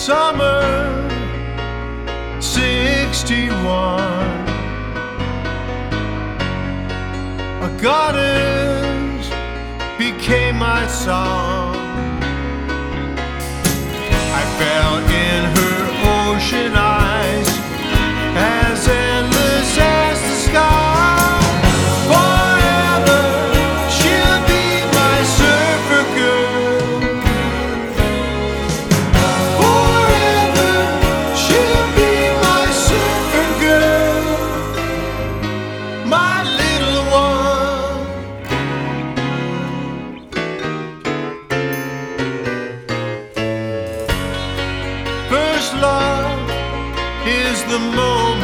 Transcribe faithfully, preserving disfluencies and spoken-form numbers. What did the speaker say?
summer sixty-one. A goddess became my song. I fell in her ocean eyes, as endless as the sky. Forever she'll be my surfer girl. Forever she'll be my surfer girl, my little one. First love is the moment